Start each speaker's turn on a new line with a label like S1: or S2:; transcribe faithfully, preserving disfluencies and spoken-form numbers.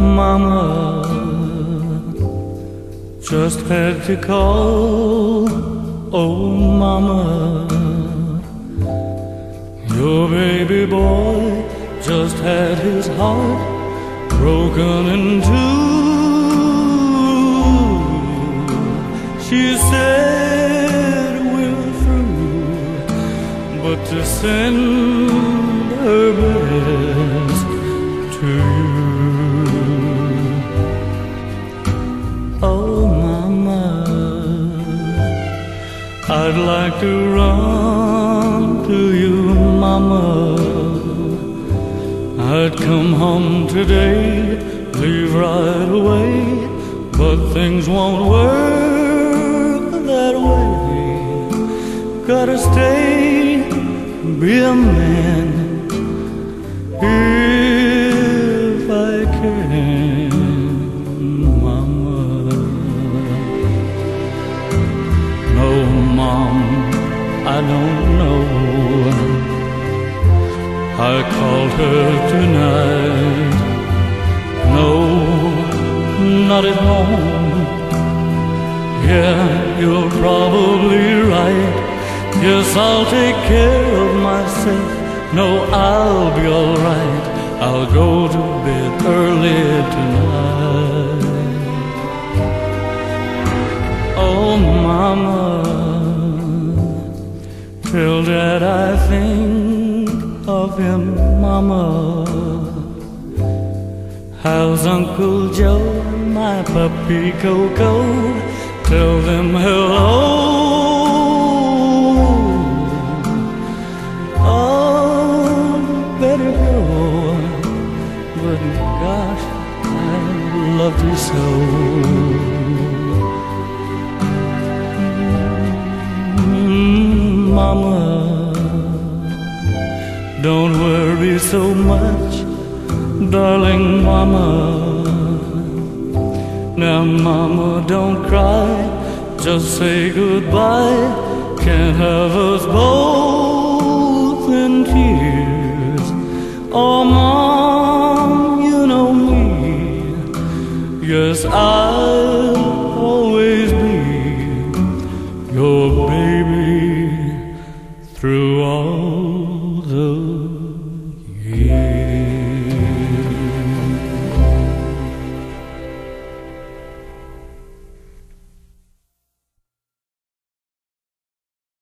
S1: Mama, just had to call. Oh, Mama, your baby boy just had his heart broken in two. She said we're through, but to send her best to you. Oh, Mama, I'd like to run to you, Mama. I'd come home today, leave right away, but things won't work that way. Gotta stay, be a man, if I can, Mama. No, Mom, I don't know. I called her tonight. No, not at home. Yeah, you're probably right. Yes, I'll take care of myself. No, I'll be alright. I'll go to bed early tonight. Oh, Mama, till that I think of him, Mama. How's Uncle Joe and my puppy Coco? Tell them hello. Oh, better go, but gosh, I loved you so. Mm, Mama, don't worry so much, darling Mama. Now, Mama, don't cry, just say goodbye. Can't have us both in tears. Oh, Mom, you know me. Yes, I'll always be your baby through all